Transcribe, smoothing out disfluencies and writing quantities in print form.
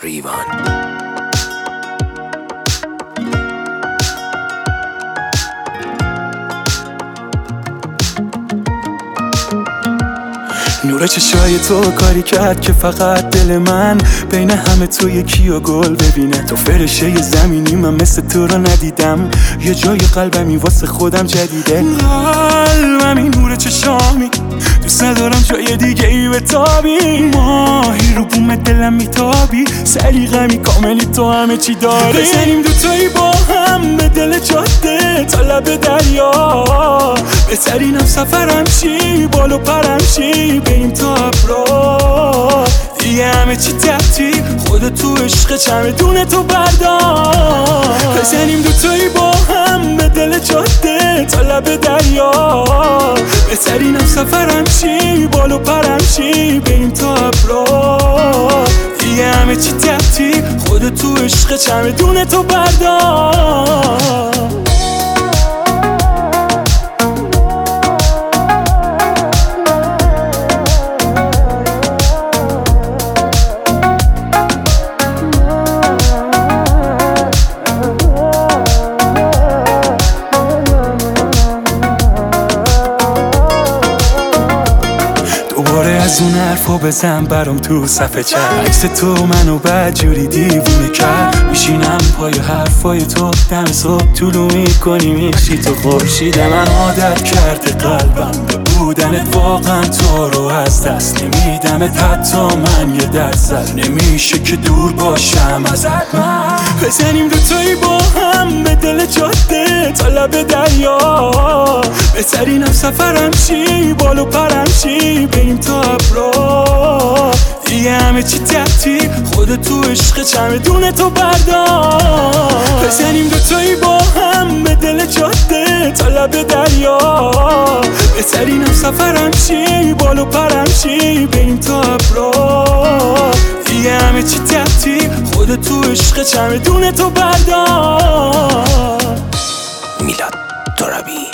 ریوان. نور چشای تو کاری کرد که فقط دل من بین همه تو یکی و گل ببینه. تو فرشه زمینی، من مثل تو رو ندیدم. یه جای قلبمی واسه خودم جدیده. قلبمی نور چشامی، دوست ندارم جای دیگه ای بتابی. ماهی رو بوم دلم میتابی، سلیقه‌می کاملی، تو همه چی داری. بزنیم دوتایی با هم به دل جاده تا لب دریا. بهترینم سفرم چی، بالو پرم چی، بریم تا ابرا. دیگه همه چی تحتی، خودت تو عشق چمدون تو بردار. بزنیم دوتایی با هم به دل جاده تا لب دریا. بهترینم سفرم چی، بالو پرم چی، بریم تا ابرا. دیگه همه چی تحتی، خودت تو عشق چمدون تو بردار. دوباره از اون حرفا بزن برام تو صفحه چت. عکس تو منو بدجوری دیوونه کرد. میشینم پای حرفای تو، دم صبح طولو میکنی میشی تو خورشید. من عادت کرده قلبم به بودنت، واقعا تو رو از دست نمیدمت. حتی من یه درصد نمیشه که دور باشم ازت. من بزنیم دوتایی با هم به دل جاده تا لب دریا. بهترینم سفرم چی، بالو پرم چی، بریم تا ابرا. دیگه همه چی تحتی، خودت تو عشق چمدون تو بردار. بزنیم دوتایی با هم به دل جاده تا لب دریا. بهترینم سفرم چی، بالو پرم چی، بریم تا ابرا. دیگه همه چی تحتی، خودت تو عشق چمدون تو بردار. میلاد ترابی.